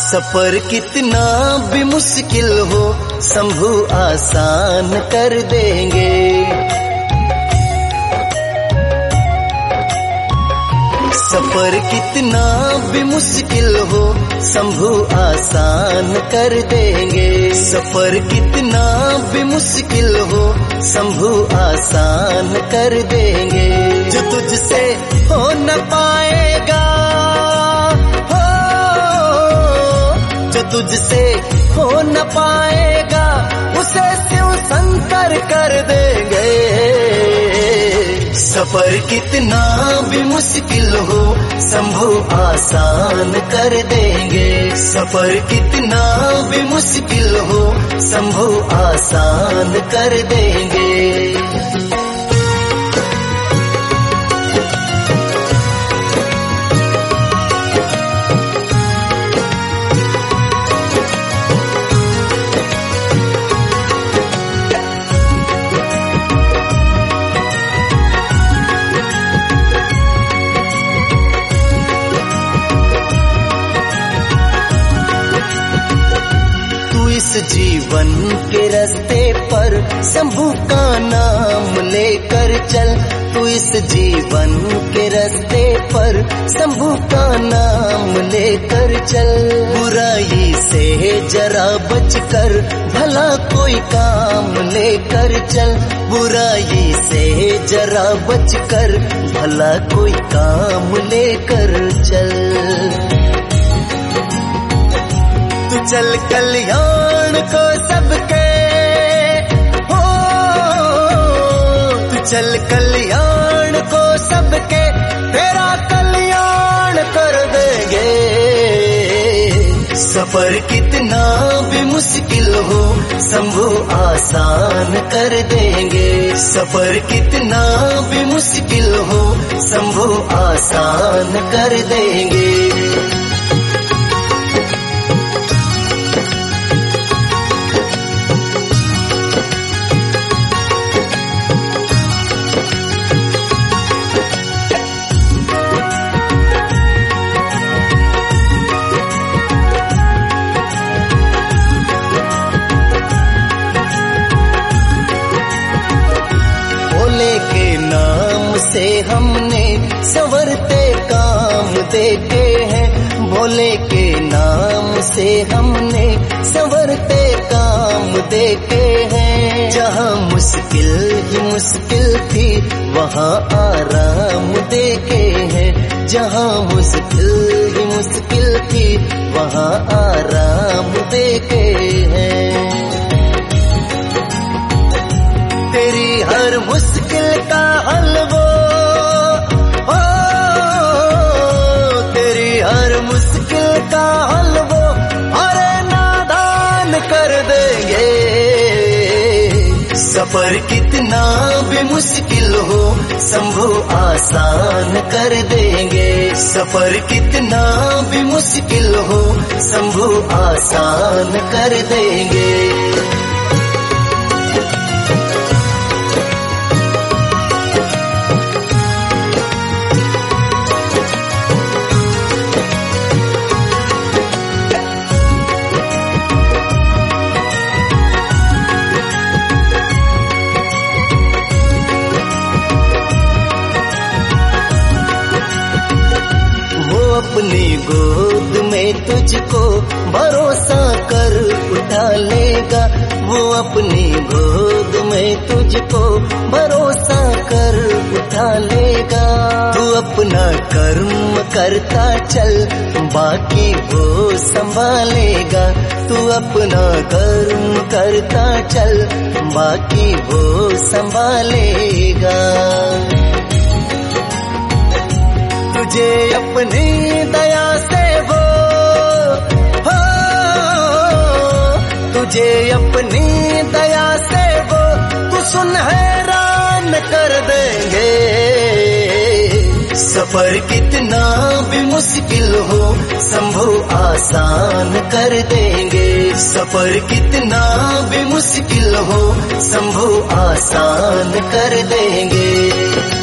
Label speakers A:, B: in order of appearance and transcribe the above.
A: सफर कितना भी मुश्किल हो शंभू आसान कर देंगे। सफर कितना भी मुश्किल हो शंभू आसान कर देंगे। सफर कितना भी मुश्किल हो शंभू आसान कर देंगे। जो तुझसे हो न पाएगा, जो तुझसे हो न पाएगा उसे शिव शंकर कर देंगे। सफर कितना भी मुश्किल हो शंभू आसान कर देंगे। सफर कितना भी मुश्किल हो शंभू आसान कर देंगे। इस जीवन के रास्ते पर शंभू का नाम लेकर चल। तू इस जीवन के रास्ते पर शंभू का नाम लेकर चल। बुराई से जरा बचकर भला कोई काम लेकर चल। बुराई से जरा बचकर भला कोई काम लेकर चल। तू चल कल्याण को सबके हो, तू चल कल्याण को सबके तेरा कल्याण कर देंगे। सफर कितना भी मुश्किल हो शंभू आसान कर देंगे। सफर कितना भी मुश्किल हो शंभू आसान कर देंगे। से हमने संवरते काम देखे हैं। भोले के नाम से हमने संवरते काम देखे हैं। जहाँ मुश्किल ही मुश्किल थी वहाँ आराम देखे हैं। जहाँ मुश्किल ही मुश्किल थी वहाँ आराम देखे हैं। तेरी हर मुश्किल का हल वो, तेरी हर मुश्किल का हल वो अरे नादान कर देंगे। सफर कितना भी मुश्किल हो शंभू आसान कर देंगे। सफर कितना भी मुश्किल हो शंभू आसान कर देंगे। अपनी गोद में तुझको भरोसा कर उठा लेगा। वो अपनी गोद में तुझको भरोसा कर उठा लेगा। तू अपना कर्म करता चल बाकी वो संभालेगा। तू अपना कर्म करता चल बाकी वो संभालेगा। तुझे अपनी दया से वो हो, तुझे अपनी दया से वो तू सुनहरान कर देंगे। सफर कितना भी मुश्किल हो शंभू आसान कर देंगे। सफर कितना भी मुश्किल हो शंभू आसान कर देंगे।